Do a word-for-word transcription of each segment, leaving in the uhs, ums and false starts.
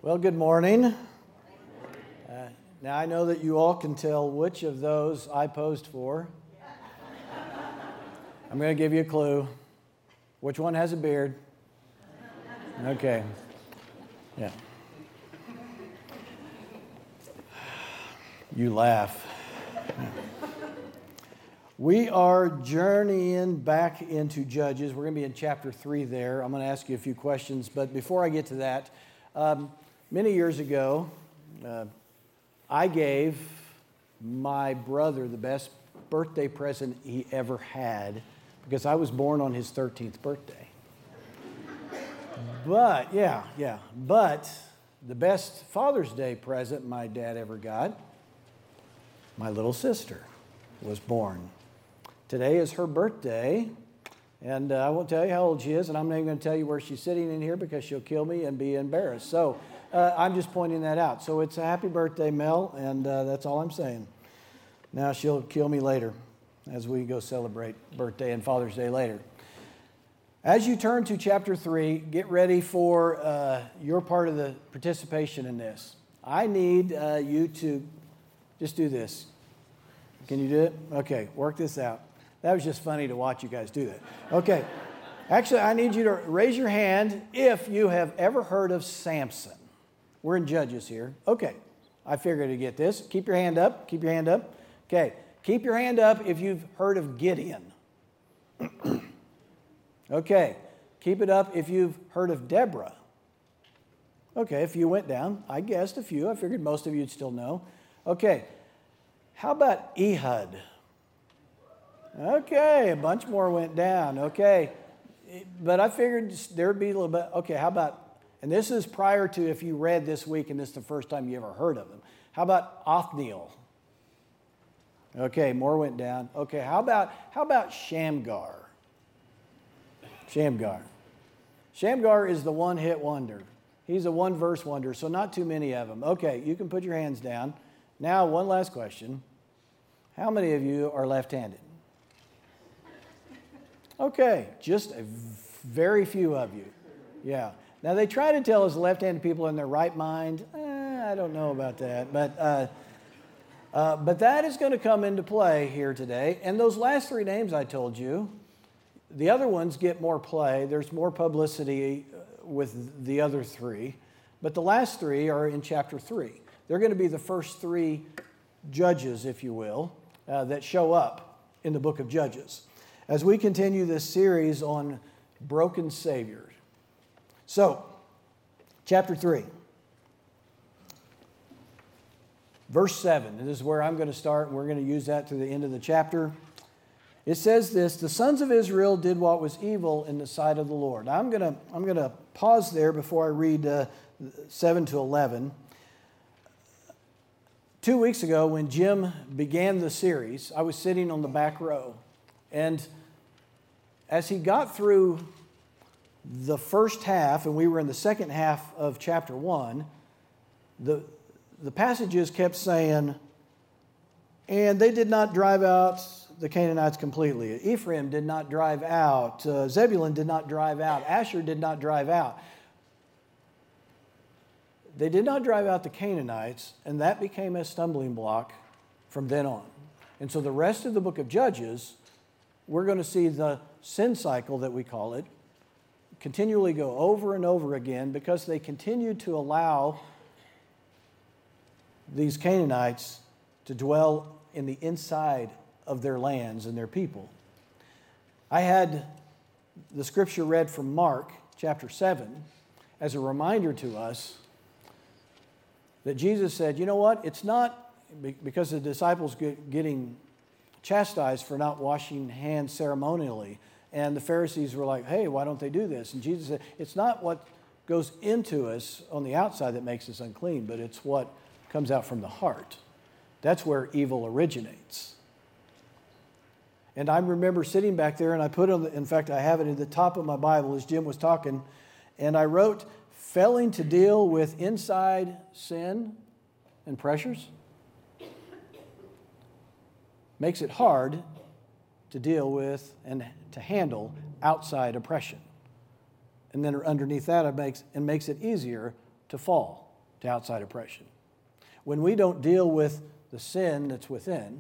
Well, good morning. Uh, now, I know that you all can tell which of those I posed for. I'm going to give you a clue. Which one has a beard? Okay. Yeah. You laugh. We are journeying back into Judges. We're going to be in chapter three there. I'm going to ask you a few questions, but before I get to that, um, many years ago, uh, I gave my brother the best birthday present he ever had because I was born on his thirteenth birthday. But, yeah, yeah, but the best Father's Day present my dad ever got, my little sister was born. Today is her birthday, and uh, I won't tell you how old she is, and I'm not even going to tell you where she's sitting in here because she'll kill me and be embarrassed. So uh, I'm just pointing that out. So it's a happy birthday, Mel, and uh, that's all I'm saying. Now she'll kill me later as we go celebrate birthday and Father's Day later. As you turn to chapter three, get ready for uh, your part of the participation in this. I need uh, you to just do this. Can you do it? Okay, work this out. That was just funny to watch you guys do that. Okay. Actually, I need you to raise your hand if you have ever heard of Samson. We're in Judges here. Okay. I figured to get this. Keep your hand up. Keep your hand up. Okay. Keep your hand up if you've heard of Gideon. Okay. Keep it up if you've heard of Deborah. Okay, a few went down. I guessed a few. I figured most of you would still know. Okay. How about Ehud? Okay, a bunch more went down. Okay, but I figured there would be a little bit. Okay, how about, and this is prior to if you read this week and this is the first time you ever heard of them. How about Othniel? Okay, more went down. Okay, how about how about Shamgar? Shamgar. Shamgar is the one-hit wonder. He's a one-verse wonder, so not too many of them. Okay, you can put your hands down. Now, one last question. How many of you are left-handed? Okay, just a very few of you. Yeah. Now, they try to tell us left-handed people in their right mind. Eh, I don't know about that. But, uh, uh, but that is going to come into play here today. And those last three names I told you, the other ones get more play. There's more publicity with the other three. But the last three are in chapter three. They're going to be the first three judges, if you will, uh, that show up in the book of Judges as we continue this series on broken saviors. So, chapter three, verse seven. This is where I'm going to start, and we're going to use that to the end of the chapter. It says this: the sons of Israel did what was evil in the sight of the Lord. Now, I'm going to, I'm going to pause there before I read uh, seven to eleven. Two weeks ago, when Jim began the series, I was sitting on the back row. And as he got through the first half, and we were in the second half of chapter one, the, the passages kept saying, and they did not drive out the Canaanites completely. Ephraim did not drive out. Uh, Zebulun did not drive out. Asher did not drive out. They did not drive out the Canaanites, and that became a stumbling block from then on. And so the rest of the book of Judges, we're going to see the sin cycle that we call it continually go over and over again because they continued to allow these Canaanites to dwell in the inside of their lands and their people. I had the scripture read from Mark chapter seven as a reminder to us that Jesus said, you know what, it's not because the disciples get getting chastised for not washing hands ceremonially. And the Pharisees were like, hey, why don't they do this? And Jesus said, it's not what goes into us on the outside that makes us unclean, but it's what comes out from the heart. That's where evil originates. And I remember sitting back there, and I put on, the, in fact, I have it at the top of my Bible as Jim was talking, and I wrote, failing to deal with inside sin and pressures makes it hard to deal with and to handle outside oppression. And then underneath that, it makes, it makes it easier to fall. to outside oppression. When we don't deal with the sin that's within,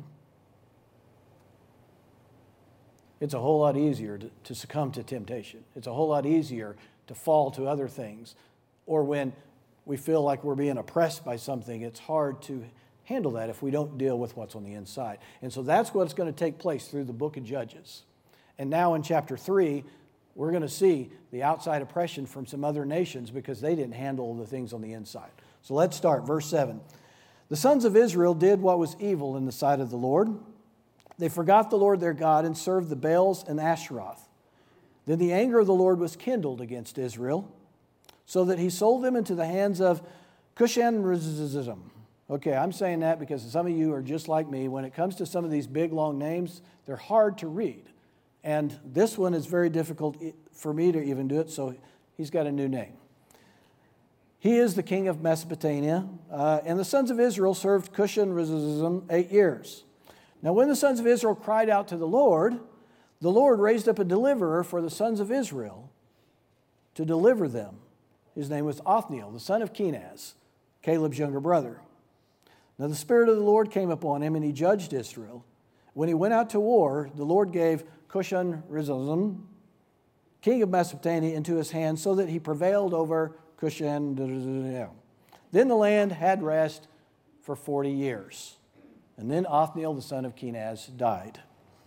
it's a whole lot easier to, to succumb to temptation. It's a whole lot easier to fall to other things. Or when we feel like we're being oppressed by something, it's hard to handle that if we don't deal with what's on the inside. And so that's what's going to take place through the book of Judges. And now in chapter three, we're going to see the outside oppression from some other nations because they didn't handle the things on the inside. So let's start, verse seven. The sons of Israel did what was evil in the sight of the Lord. They forgot the Lord their God and served the Baals and Ashtaroth. Then the anger of the Lord was kindled against Israel, so that he sold them into the hands of Cushan-Rishathaim. Okay, I'm saying that because some of you are just like me. When it comes to some of these big, long names, they're hard to read. And this one is very difficult for me to even do it, so he's got a new name. He is the king of Mesopotamia, uh, and the sons of Israel served Cushan-Rishathaim eight years. Now when the sons of Israel cried out to the Lord, the Lord raised up a deliverer for the sons of Israel to deliver them. His name was Othniel, the son of Kenaz, Caleb's younger brother. Now the Spirit of the Lord came upon him, and he judged Israel. When he went out to war, the Lord gave Cushan-Rishathaim, king of Mesopotamia, into his hand, so that he prevailed over Cushan. Then the land had rest for forty years. And then Othniel, the son of Kenaz, died.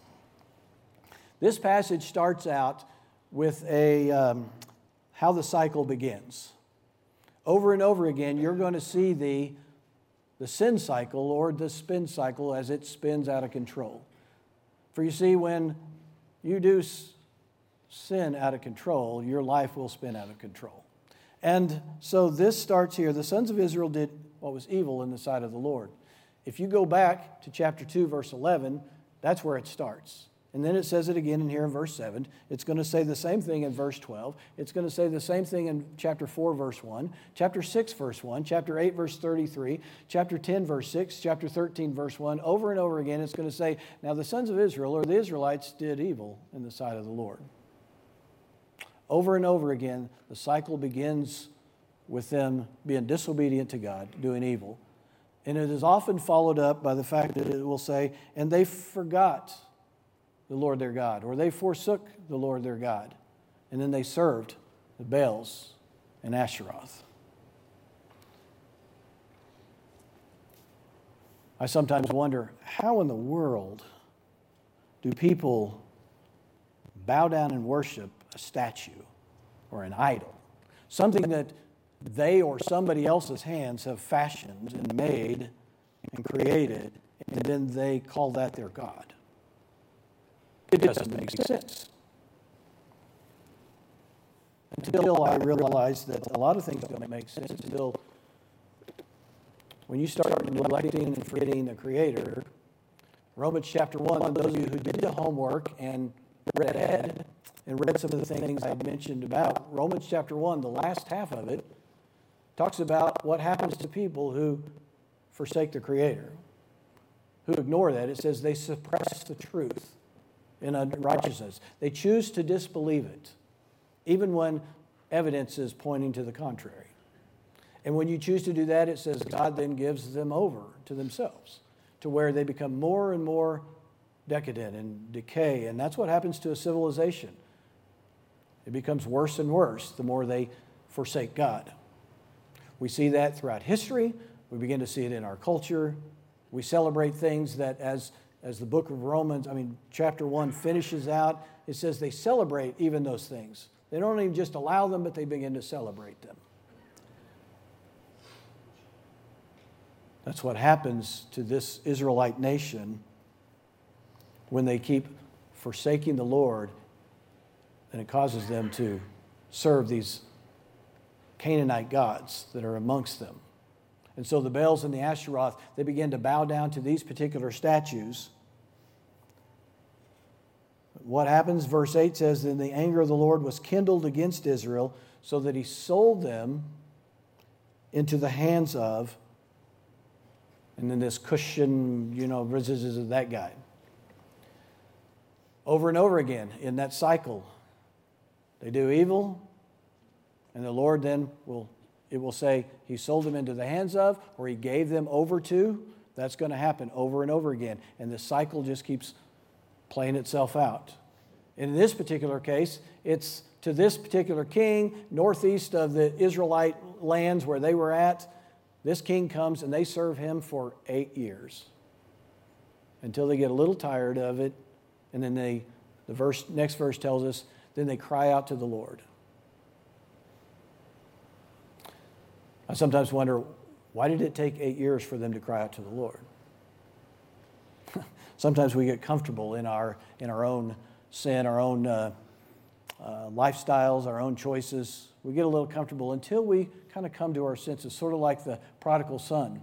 This passage starts out with a um, how the cycle begins. Over and over again, you're going to see the, the sin cycle or the spin cycle as it spins out of control. For you see, when you do s- sin out of control, your life will spin out of control. And so this starts here. The sons of Israel did what was evil in the sight of the Lord. If you go back to chapter two, verse eleven, that's where it starts. And then it says it again in here in verse seven. It's going to say the same thing in verse twelve. It's going to say the same thing in chapter four, verse one, chapter six, verse one, chapter eight, verse thirty-three, chapter ten, verse six, chapter thirteen, verse one. Over and over again, it's going to say, now the sons of Israel, or the Israelites, did evil in the sight of the Lord. Over and over again, the cycle begins with them being disobedient to God, doing evil. And it is often followed up by the fact that it will say, and they forgot the Lord their God, or they forsook the Lord their God, and then they served the Baals and Ashtaroth. I sometimes wonder, how in the world do people bow down and worship a statue or an idol, something that they or somebody else's hands have fashioned and made and created, and then they call that their God? It doesn't make sense. Until I realized that a lot of things don't make sense until when you start neglecting and forgetting the Creator. Romans chapter one, those of you who did the homework and read ahead and read some of the things I mentioned about, Romans chapter one, the last half of it, talks about what happens to people who forsake the Creator, who ignore that. It says they suppress the truth in unrighteousness. They choose to disbelieve it, even when evidence is pointing to the contrary. And when you choose to do that, it says God then gives them over to themselves, to where they become more and more decadent and decay. And that's what happens to a civilization. It becomes worse and worse the more they forsake God. We see that throughout history. We begin to see it in our culture. We celebrate things that as, as the book of Romans, I mean, chapter one finishes out, it says they celebrate even those things. They don't even just allow them, but they begin to celebrate them. That's what happens to this Israelite nation when they keep forsaking the Lord, and it causes them to serve these Canaanite gods that are amongst them. And so the Baals and the Ashtaroth, they begin to bow down to these particular statues. What happens? Verse eight says, then the anger of the Lord was kindled against Israel, so that he sold them into the hands of, and then this Cushan, you know, that guy. Over and over again in that cycle, they do evil, and the Lord then will it will say he sold them into the hands of, or he gave them over to. That's going to happen over and over again. And the cycle just keeps playing itself out. In this particular case, it's to this particular king, northeast of the Israelite lands where they were at. This king comes and they serve him for eight years until they get a little tired of it. And then they, the verse, next verse tells us, then they cry out to the Lord. I sometimes wonder, why did it take eight years for them to cry out to the Lord? Sometimes we get comfortable in our in our own sin, our own uh, uh, lifestyles, our own choices. We get a little comfortable until we kind of come to our senses, sort of like the prodigal son.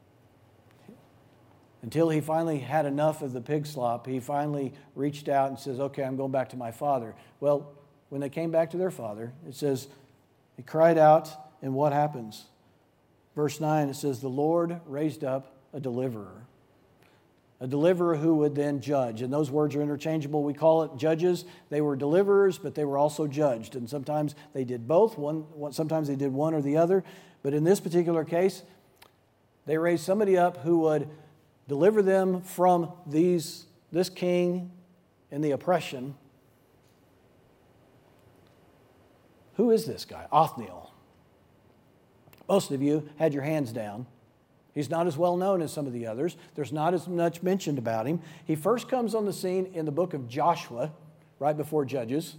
Until he finally had enough of the pig slop, he finally reached out and says, okay, I'm going back to my father. Well, when they came back to their father, it says, he cried out, and what happens? Verse nine, it says, the Lord raised up a deliverer. A deliverer who would then judge. And those words are interchangeable. We call it judges. They were deliverers, but they were also judged. And sometimes they did both. One, one, sometimes they did one or the other. But in this particular case, they raised somebody up who would deliver them from these, this king and the oppression. Who is this guy? Othniel. Most of you had your hands down. He's not as well known as some of the others. There's not as much mentioned about him. He first comes on the scene in the book of Joshua, right before Judges.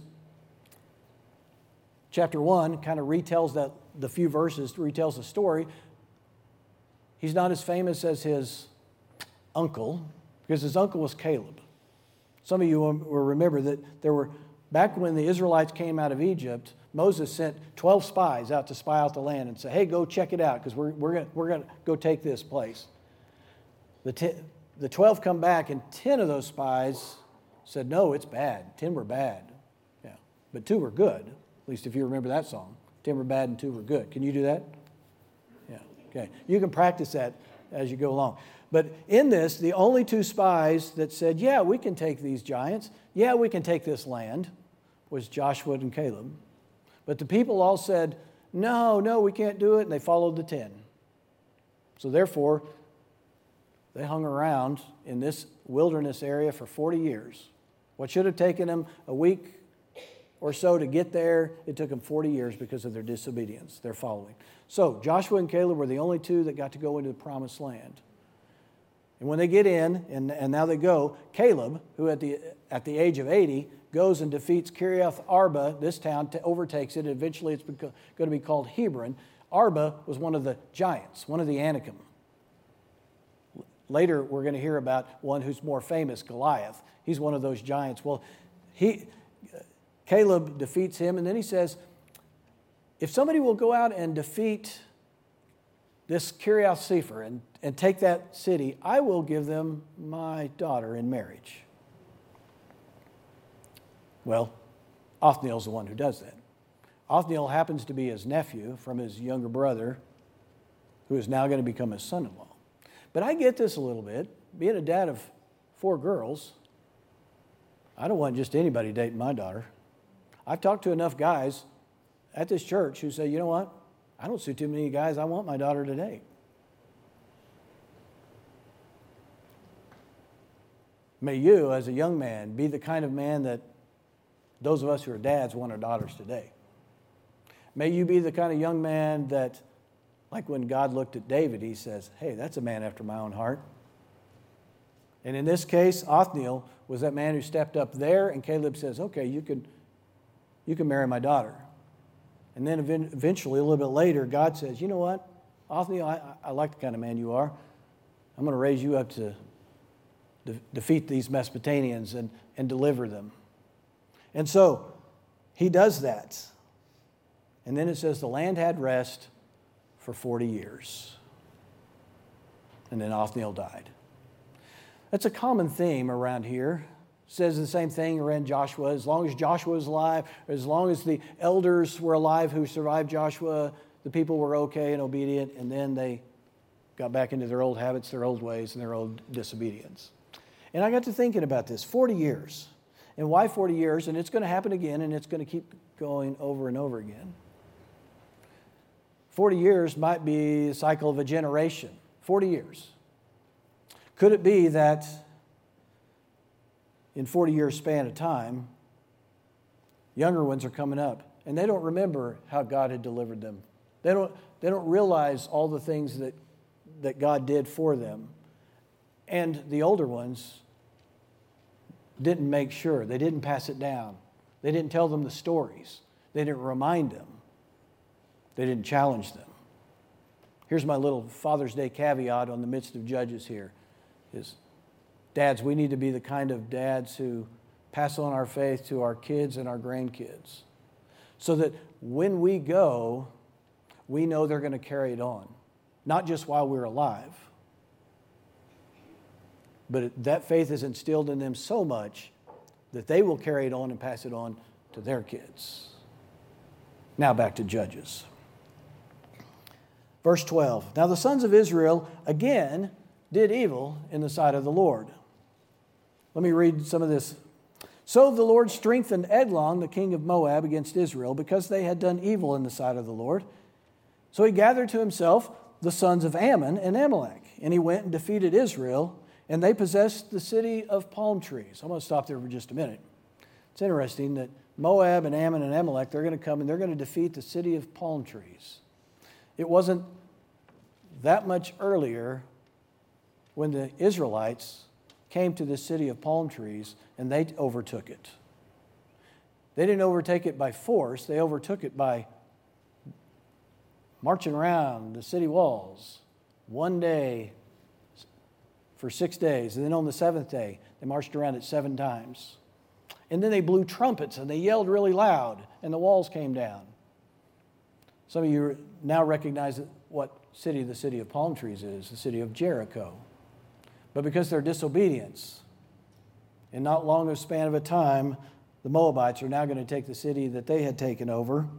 Chapter one kind of retells that, the few verses, retells the story. He's not as famous as his uncle, because his uncle was Caleb. Some of you will remember that there were, back when the Israelites came out of Egypt, Moses sent twelve spies out to spy out the land and say, hey, go check it out because we're, we're going we're going to go take this place. The, ten, the twelve come back and ten of those spies said, no, it's bad. ten were bad. Yeah, but two were good, at least if you remember that song. ten were bad and two were good. Can you do that? Yeah, okay. You can practice that as you go along. But in this, the only two spies that said, yeah, we can take these giants. Yeah, we can take this land, was Joshua and Caleb. But the people all said, no, no, we can't do it, and they followed the ten. So therefore, they hung around in this wilderness area for forty years. What should have taken them a week or so to get there, it took them forty years because of their disobedience, their following. So Joshua and Caleb were the only two that got to go into the promised land. And when they get in, and, and now they go, Caleb, who at the at the age of eighty, goes and defeats Kiriath Arba, this town, to overtakes it, and eventually it's going to be called Hebron. Arba was one of the giants, one of the Anakim. Later, we're going to hear about one who's more famous, Goliath. He's one of those giants. Well, he, Caleb defeats him, and then he says, if somebody will go out and defeat this Kiriath Sefer and, and take that city, I will give them my daughter in marriage. Well, Othniel's the one who does that. Othniel happens to be his nephew from his younger brother, who is now going to become his son-in-law. But I get this a little bit. Being a dad of four girls, I don't want just anybody dating my daughter. I've talked to enough guys at this church who say, you know what? I don't see too many guys I want my daughter to date. May you, as a young man, be the kind of man that those of us who are dads want our daughters today. May you be the kind of young man that, like when God looked at David, he says, hey, that's a man after my own heart. And in this case, Othniel was that man who stepped up there, and Caleb says, okay, you can, you can marry my daughter. And then eventually, a little bit later, God says, you know what, Othniel, I, I like the kind of man you are. I'm going to raise you up to de- defeat these Mesopotamians and, and deliver them. And so he does that. And then it says the land had rest for forty years. And then Othniel died. That's a common theme around here. It says the same thing around Joshua. As long as Joshua was alive, as long as the elders were alive who survived Joshua, the people were okay and obedient, and then they got back into their old habits, their old ways, and their old disobedience. And I got to thinking about this, forty years. And why forty years? And it's going to happen again, and it's going to keep going over and over again. forty years might be the cycle of a generation. forty years. Could it be that in forty years span of time, younger ones are coming up and they don't remember how God had delivered them. They don't, they don't realize all the things that, that God did for them. And the older ones didn't make sure. They didn't pass it down. They didn't tell them the stories. They didn't remind them. They didn't challenge them. Here's my little Father's Day caveat on the midst of Judges here is, dads, we need to be the kind of dads who pass on our faith to our kids and our grandkids so that when we go, we know they're going to carry it on. Not just while we're alive, but that faith is instilled in them so much that they will carry it on and pass it on to their kids. Now back to Judges. Verse twelve. Now the sons of Israel again did evil in the sight of the Lord. Let me read some of this. So the Lord strengthened Eglon, the king of Moab, against Israel because they had done evil in the sight of the Lord. So he gathered to himself the sons of Ammon and Amalek, and he went and defeated Israel, and they possessed the city of palm trees. I'm going to stop there for just a minute. It's interesting that Moab and Ammon and Amalek, they're going to come and they're going to defeat the city of palm trees. It wasn't that much earlier when the Israelites came to the city of palm trees and they overtook it. They didn't overtake it by force. They overtook it by marching around the city walls one day for six days. And then on the seventh day, they marched around it seven times. And then they blew trumpets and they yelled really loud and the walls came down. Some of you now recognize what city the city of palm trees is, the city of Jericho. But because of their disobedience, in not long a span of a time, the Moabites are now going to take the city that they had taken over.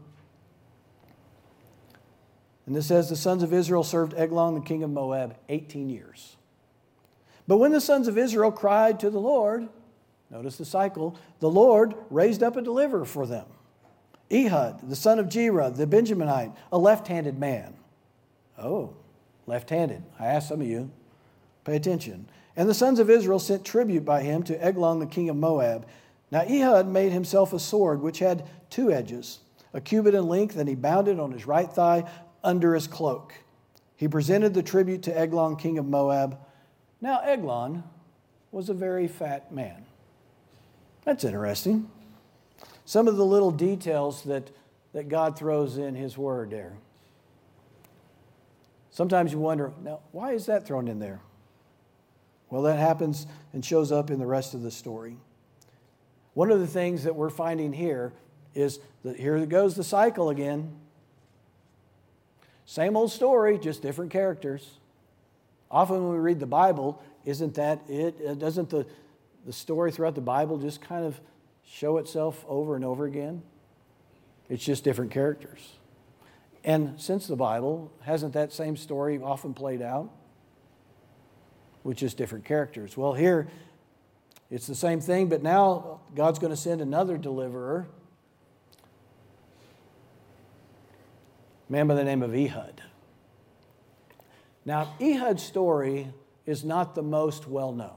And this says, the sons of Israel served Eglon, the king of Moab, eighteen years. But when the sons of Israel cried to the Lord, notice the cycle, the Lord raised up a deliverer for them. Ehud, the son of Gera, the Benjaminite, a left-handed man. Oh, left-handed. I asked some of you. Pay attention. And the sons of Israel sent tribute by him to Eglon, the king of Moab. Now Ehud made himself a sword which had two edges, a cubit in length, and he bound it on his right thigh under his cloak. He presented the tribute to Eglon, king of Moab. Now Eglon was a very fat man. That's interesting. Some of the little details that, that God throws in his word there. Sometimes you wonder, now, why is that thrown in there? Well, that happens and shows up in the rest of the story. One of the things that we're finding here is that here goes the cycle again. Same old story, just different characters. Often when we read the Bible, isn't that it? Doesn't the, the story throughout the Bible just kind of show itself over and over again? It's just different characters. And since the Bible, hasn't that same story often played out? With just different characters. Well, here, it's the same thing, but now God's going to send another deliverer, a man by the name of Ehud. Now, Ehud's story is not the most well-known.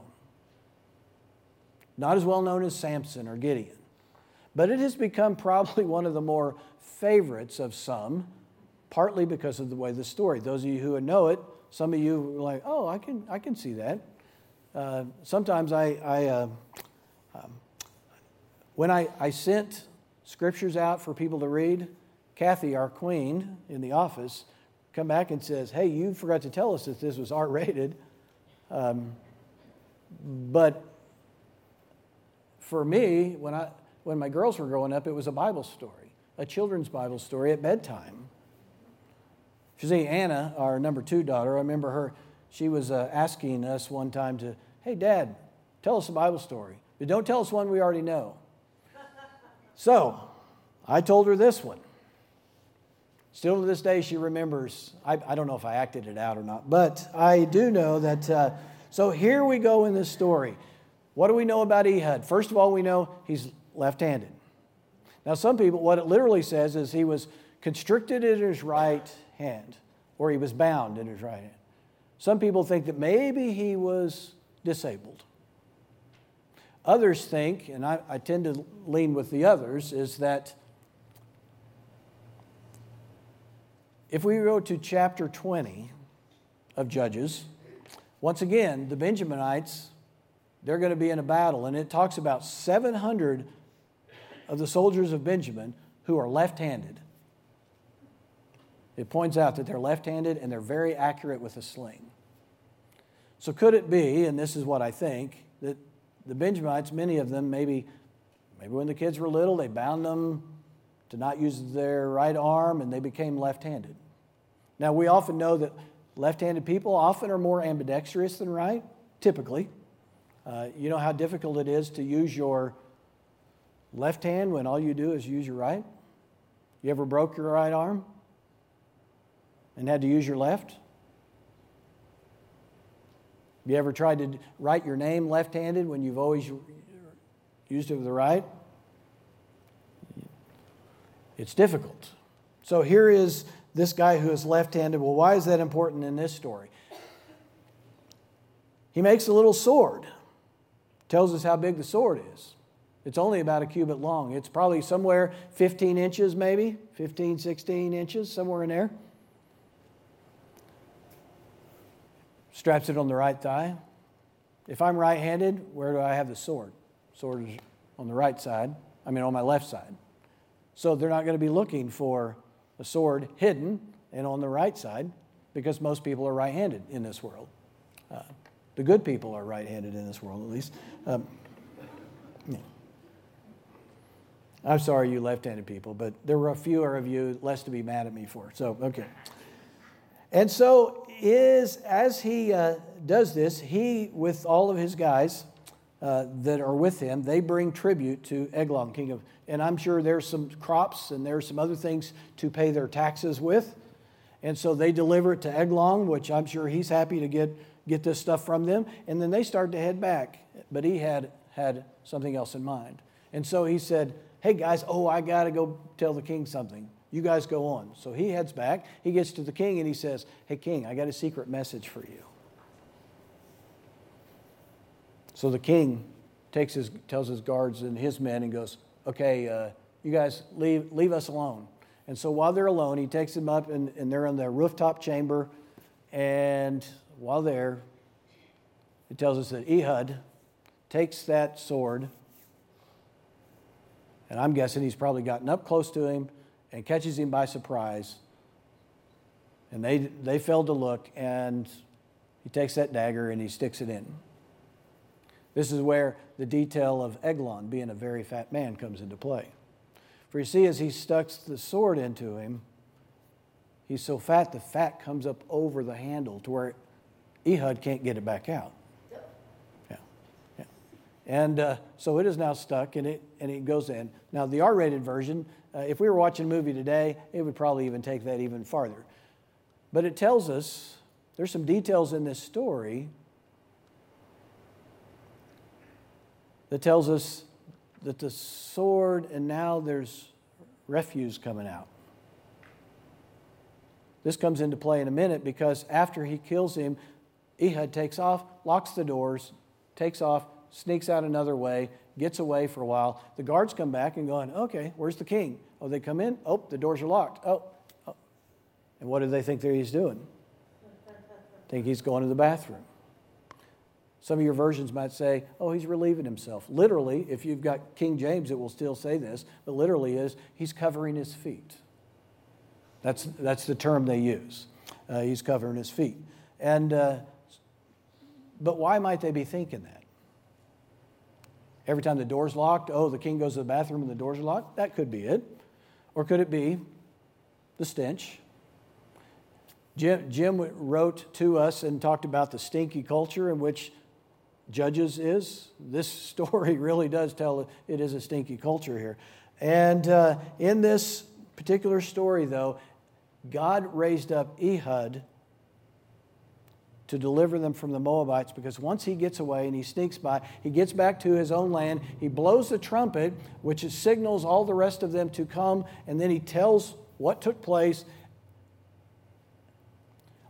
Not as well-known as Samson or Gideon. But it has become probably one of the more favorites of some, partly because of the way the story. Those of you who know it, some of you were like, oh, I can I can see that. Uh, sometimes I, I uh, um, when I, I sent scriptures out for people to read, Kathy, our queen in the office, come back and says, hey, you forgot to tell us that this was R-rated. Um, but for me, when I when my girls were growing up, it was a Bible story, a children's Bible story at bedtime. You see, Anna, our number two daughter, I remember her, she was uh, asking us one time to, hey, Dad, tell us a Bible story. But don't tell us one we already know. So, I told her this one. Still to this day, she remembers. I, I don't know if I acted it out or not, but I do know that. Uh, so here we go in this story. What do we know about Ehud? First of all, we know he's left-handed. Now, some people, what it literally says is he was constricted in his right hand, or he was bound in his right hand. Some people think that maybe he was disabled. Others think, and I, I tend to lean with the others, is that if we go to chapter twenty of Judges, once again, the Benjaminites, they're going to be in a battle, and it talks about seven hundred of the soldiers of Benjamin who are left-handed. It points out that they're left-handed and they're very accurate with a sling. So could it be, and this is what I think, that the Benjamites, many of them, maybe, maybe when the kids were little, they bound them to not use their right arm and they became left-handed. Now, we often know that left-handed people often are more ambidextrous than right, typically. Uh, you know how difficult it is to use your left hand when all you do is use your right? You ever broke your right arm and had to use your left? You ever tried to write your name left-handed when you've always used it with the right? It's difficult. So here is this guy who is left-handed. Well, why is that important in this story? He makes a little sword. Tells us how big the sword is. It's only about a cubit long. It's probably somewhere fifteen inches maybe, fifteen, sixteen inches, somewhere in there. Straps it on the right thigh. If I'm right-handed, where do I have the sword? Sword is on the right side. I mean, on my left side. So they're not going to be looking for a sword hidden and on the right side because most people are right-handed in this world. Uh, the good people are right-handed in this world, at least. Um, yeah. I'm sorry, you left-handed people, but there were a fewer of you less to be mad at me for. So, okay. And so, is as he uh, does this, he, with all of his guys uh, that are with him, they bring tribute to Eglon, king of... And I'm sure there's some crops and there's some other things to pay their taxes with. And so they deliver it to Eglon, which I'm sure he's happy to get, get this stuff from them. And then they start to head back. But he had, had something else in mind. And so he said, hey guys, oh, I got to go tell the king something. You guys go on. So he heads back. He gets to the king and he says, hey, king, I got a secret message for you. So the king takes his, tells his guards and his men and goes, okay, uh, you guys leave, leave us alone. And so while they're alone, he takes them up and, and they're in the rooftop chamber. And while there, it tells us that Ehud takes that sword. And I'm guessing he's probably gotten up close to him and catches him by surprise. And they they failed to look, and he takes that dagger and he sticks it in. This is where the detail of Eglon being a very fat man comes into play. For you see, as he stucks the sword into him, he's so fat, the fat comes up over the handle to where Ehud can't get it back out. Yeah, yeah. And uh, so it is now stuck, and it and it goes in. Now, the R-rated version, uh, if we were watching a movie today, it would probably even take that even farther. But it tells us, there's some details in this story that tells us that the sword, and now there's refuse coming out. This comes into play in a minute because after he kills him, Ehud takes off, locks the doors, takes off, sneaks out another way, gets away for a while. The guards come back and going, okay, where's the king? Oh, they come in. Oh, the doors are locked. Oh, oh. And what do they think that he's doing? Think he's going to the bathroom. Some of your versions might say, oh, he's relieving himself. Literally, if you've got King James, it will still say this, but literally is, he's covering his feet. That's, that's the term they use. Uh, he's covering his feet. And uh, but why might they be thinking that? Every time the door's locked, oh, the king goes to the bathroom and the doors are locked? That could be it. Or could it be the stench? Jim, Jim wrote to us and talked about the stinky culture in which Judges is. This story really does tell it is a stinky culture here. And uh, in this particular story, though, God raised up Ehud to deliver them from the Moabites, because once he gets away and he sneaks by, he gets back to his own land, he blows the trumpet, which signals all the rest of them to come, and then he tells what took place,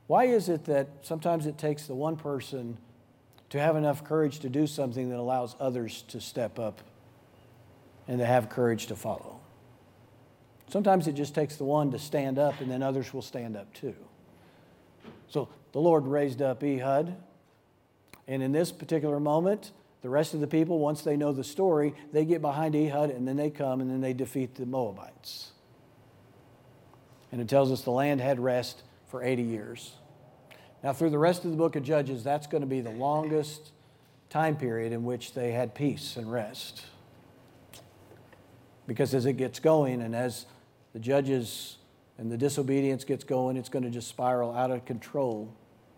Why is it that sometimes it takes the one person to have enough courage to do something that allows others to step up and to have courage to follow? Sometimes it just takes the one to stand up, and then others will stand up too. So the Lord raised up Ehud, and in this particular moment, the rest of the people, once they know the story, they get behind Ehud, and then they come, and then they defeat the Moabites. And it tells us the land had rest for eighty years. Now, through the rest of the book of Judges, that's going to be the longest time period in which they had peace and rest. Because as it gets going, and as the judges and the disobedience gets going, it's going to just spiral out of control.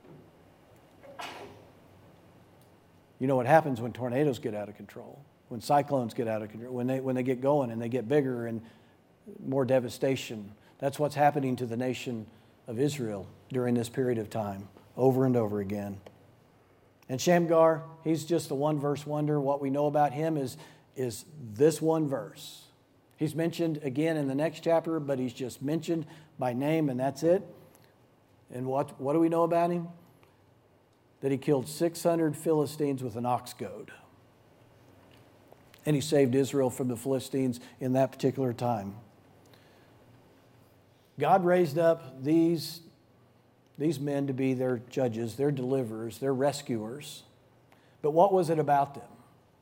You know what happens when tornadoes get out of control, when cyclones get out of control, when they, when they get going and they get bigger and more devastation. That's what's happening to the nation of Israel during this period of time, over and over again. And Shamgar, he's just a one-verse wonder. What we know about him is, is this one verse. He's mentioned again in the next chapter, but he's just mentioned by name, and that's it. And what, what do we know about him? That he killed six hundred Philistines with an ox goad. And he saved Israel from the Philistines in that particular time. God raised up these, these men to be their judges, their deliverers, their rescuers. But what was it about them?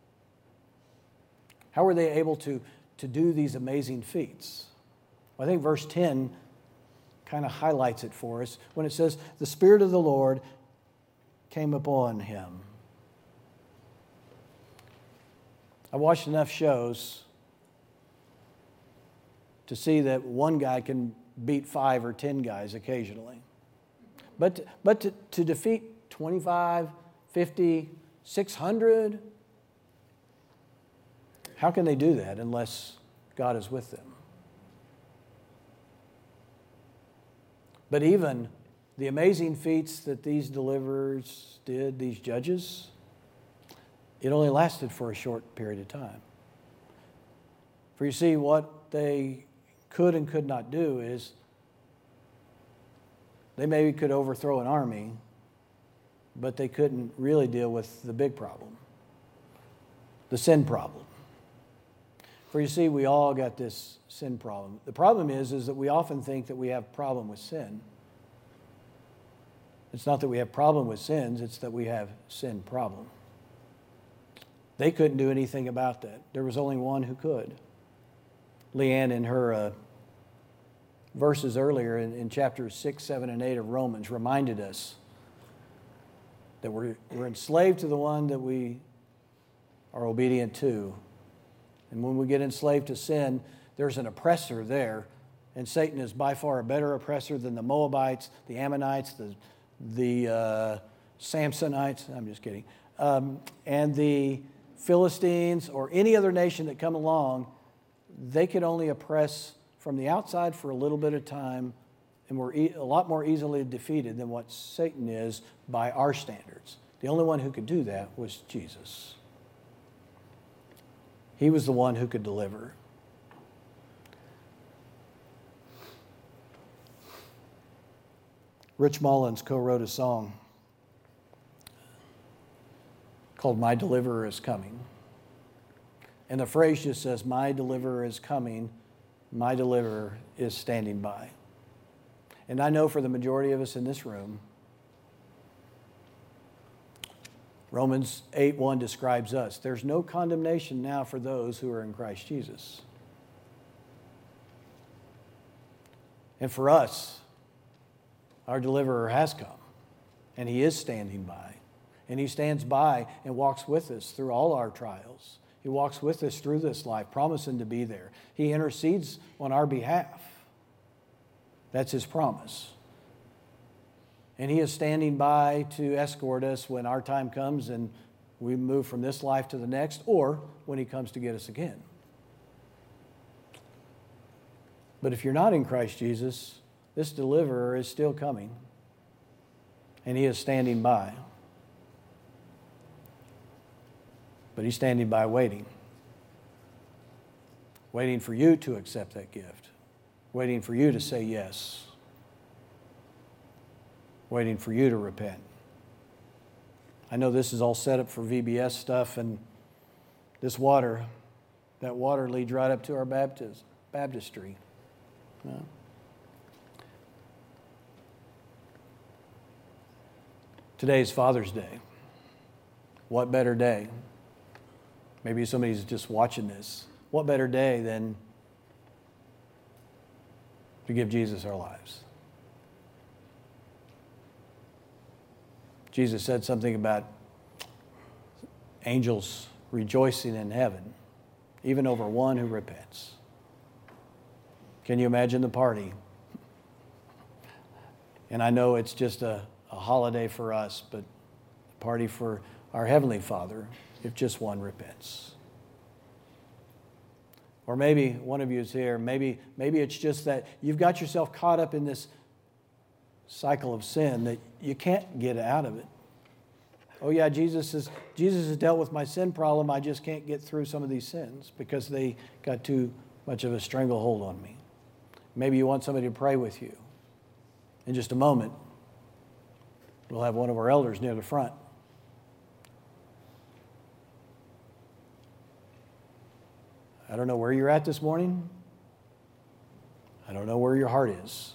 How were they able to, to do these amazing feats? Well, I think verse ten kind of highlights it for us when it says, the Spirit of the Lord came upon him. I watched enough shows to see that one guy can beat five or ten guys occasionally. But, but to, to defeat twenty-five, fifty, six hundred, how can they do that unless God is with them? But even the amazing feats that these deliverers did, these judges, it only lasted for a short period of time. For you see, what they could and could not do is they maybe could overthrow an army, but they couldn't really deal with the big problem, the sin problem. For you see, we all got this sin problem. The problem is, is that we often think that we have a problem with sin. It's not that we have a problem with sins, it's that we have sin problem. They couldn't do anything about that. There was only one who could. Leanne, in her uh, verses earlier in, in chapters six, seven, and eight of Romans, reminded us that we're, we're enslaved to the one that we are obedient to. And when we get enslaved to sin, there's an oppressor there. And Satan is by far a better oppressor than the Moabites, the Ammonites, the, the uh, Samsonites, I'm just kidding, um, and the Philistines or any other nation that come along. They could only oppress from the outside for a little bit of time, and we're e- a lot more easily defeated than what Satan is by our standards. The only one who could do that was Jesus. He was the one who could deliver. Rich Mullins co-wrote a song called My Deliverer is Coming. And the phrase just says, my deliverer is coming, my deliverer is standing by. And I know for the majority of us in this room, Romans eight one describes us. There's no condemnation now for those who are in Christ Jesus. And for us, our deliverer has come, and he is standing by. And he stands by and walks with us through all our trials. He walks with us through this life, promising to be there. He intercedes on our behalf. That's his promise. And he is standing by to escort us when our time comes and we move from this life to the next, or when he comes to get us again. But if you're not in Christ Jesus, this deliverer is still coming, and he is standing by. But he's standing by waiting. Waiting for you to accept that gift. Waiting for you to say yes. waiting for you to repent. I know this is all set up for V B S stuff, and this water, that water leads right up to our baptism, baptistry. No. Today is Father's Day. What better day? Maybe somebody's just watching this. What better day than to give Jesus our lives? Jesus said something about angels rejoicing in heaven, even over one who repents. Can you imagine the party? And I know it's just a, a holiday for us, but a party for our Heavenly Father if just one repents. Or maybe one of you is here, maybe, maybe it's just that you've got yourself caught up in this cycle of sin that you can't get out of it. Oh yeah, Jesus is Jesus has dealt with my sin problem. I just can't get through some of these sins because they got too much of a stranglehold on me. Maybe you want somebody to pray with you. In just a moment, we'll have one of our elders near the front. I don't know where you're at this morning. I don't know where your heart is.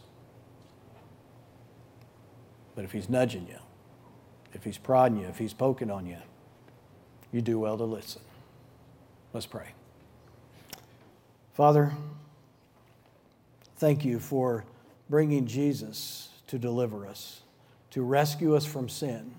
But if he's nudging you, if he's prodding you, if he's poking on you, you do well to listen. Let's pray. Father, thank you for bringing Jesus to deliver us, to rescue us from sin.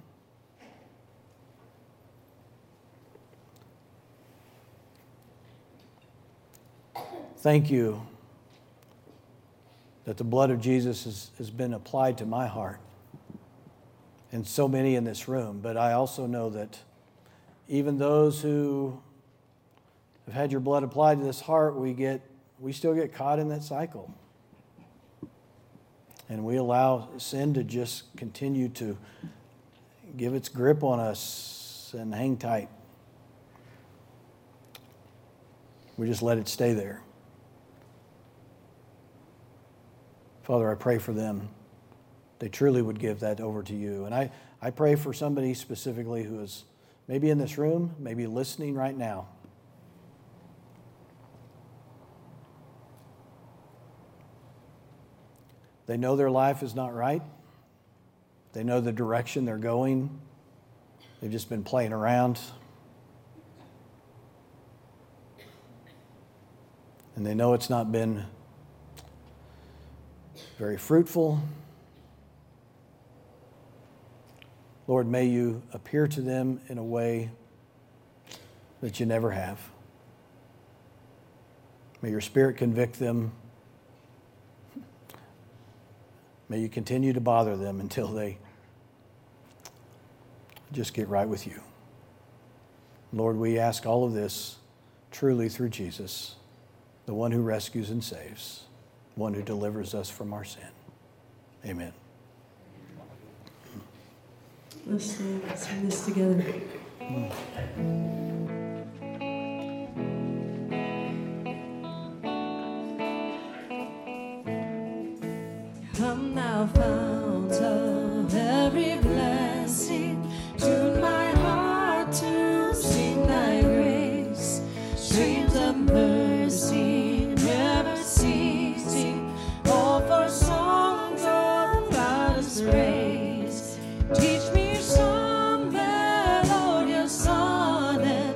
Thank you that the blood of Jesus has, has been applied to my heart and so many in this room. But I also know that even those who have had your blood applied to this heart, we get we still get caught in that cycle. And we allow sin to just continue to give its grip on us and hang tight. We just let it stay there. Father, I pray for them. They truly would give that over to you. And I, I pray for somebody specifically who is maybe in this room, maybe listening right now. They know their life is not right. They know the direction they're going. They've just been playing around. And they know it's not been very fruitful. Lord, may you appear to them in a way that you never have. May your Spirit convict them. May you continue to bother them until they just get right with you. Lord, we ask all of this truly through Jesus, the one who rescues and saves, one who delivers us from our sin. Amen. Let's sing, sing this together. Mm. Come thou fount of every blessing, tune my heart to sing thy grace. Streams of mercy never ceasing, all for songs of loudest praise. Teach me some melodious sonnet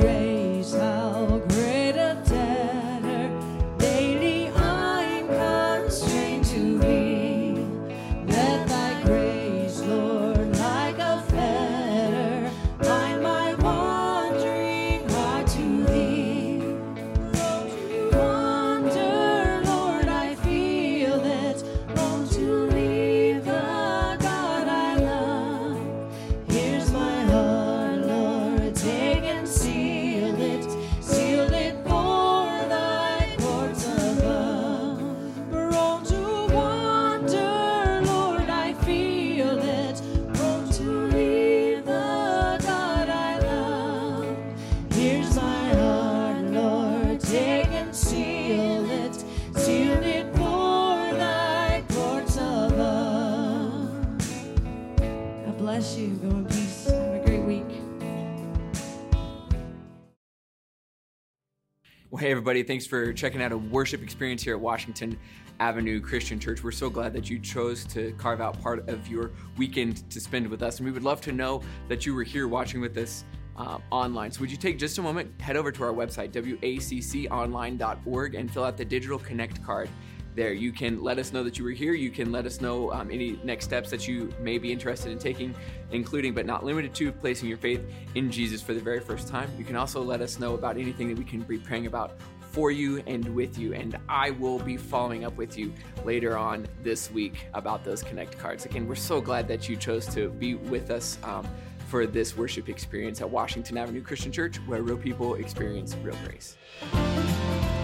grace, how great a debtor daily I'm constrained to be. Let thy grace, Lord, like a fetter, bind my wandering heart to thee. Wander, Lord, I feel it, long to leave the God I love. Here's my heart, Lord, take and seal it, seal it for thy courts above. Prone to wander, Lord, I feel it, prone to leave the God I love. Here's my heart, Lord, take and seal it, seal it for thy courts above. God bless you. Go in peace. Have a great week. Well, hey, everybody. Thanks for checking out a worship experience here at Washington Avenue Christian Church. We're so glad that you chose to carve out part of your weekend to spend with us. And we would love to know that you were here watching with us uh, online. So would you take just a moment, head over to our website, w a c c online dot org, and fill out the digital connect card there. You can let us know that you were here. You can let us know um, any next steps that you may be interested in taking, including but not limited to placing your faith in Jesus for the very first time. You can also let us know about anything that we can be praying about for you and with you. And I will be following up with you later on this week about those connect cards. Again, we're so glad that you chose to be with us um, for this worship experience at Washington Avenue Christian Church, where real people experience real grace.